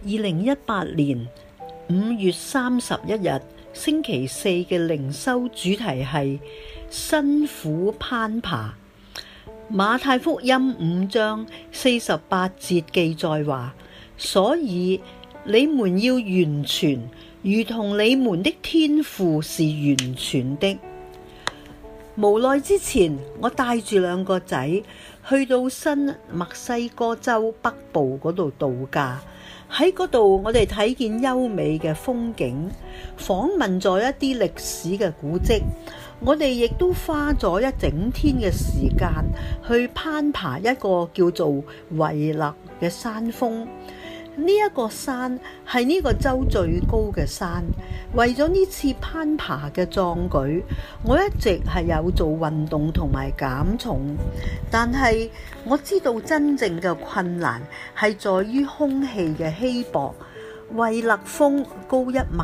2018年5月31日星期四嘅靈修主題係辛苦攀爬。馬太福音5章48節記載話，所以你們要完全，如同你們的天父是完全的。無奈之前，我帶住2個仔去到新墨西哥州北部嗰度度假。喺嗰度，我哋睇見優美嘅風景，訪問咗一啲歷史嘅古蹟。我哋亦都花咗一整天嘅時間去攀爬一個叫做維勒嘅山峰。呢一個山係呢個州最高嘅山。為咗呢次攀爬嘅壯舉，我一直係有做運動同埋減重，但係我知道真正嘅困難係在於空氣嘅稀薄。維勒峰高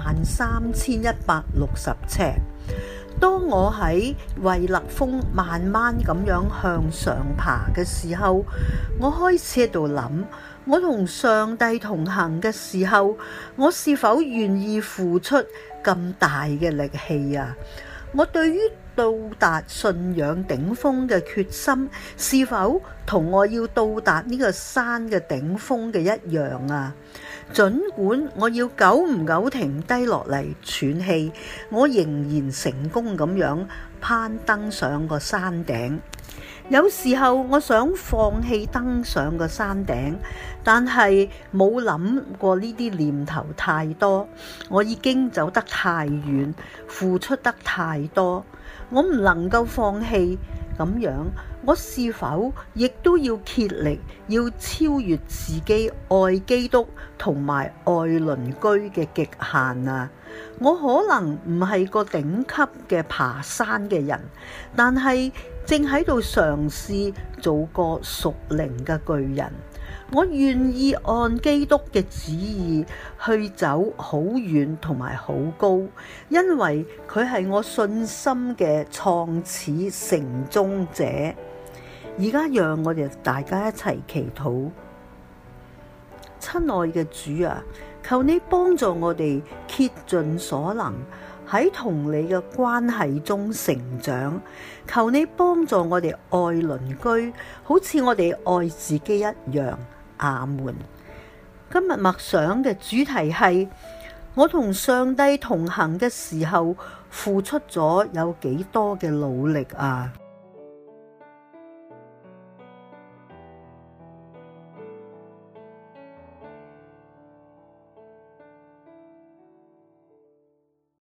13160尺。當我喺維勒峰慢慢咁樣向上爬嘅時候，我開始喺度諗，我同上帝同行嘅時候，我是否願意付出咁大嘅力氣啊？我對於到達信仰頂峰嘅決心，是否同我要到達呢個山嘅頂峰嘅一樣啊？儘管我要久唔久停低落嚟喘氣，我仍然成功咁樣攀登上個山頂。有時候我想放棄登上個山頂，但係冇諗過呢啲念頭太多。我已經走得太遠，付出得太多，我唔能夠放棄。咁樣，我是否亦都要竭力要超越自己愛基督同埋愛鄰居嘅極限啊？我可能唔係個頂級嘅爬山嘅人，但係正喺度嘗試做個屬靈嘅巨人。我願意按基督嘅旨意去走好遠同埋好高，因為佢係我信心嘅創始成終者。而家讓我哋大家一齊祈禱。親愛嘅主啊，求你幫助我哋竭盡所能喺同你嘅關係中成長。求你幫助我哋愛鄰居，好似我哋愛自己一樣。阿門。今日默想嘅主題係我同上帝同行嘅時候，付出咗有幾多嘅努力啊？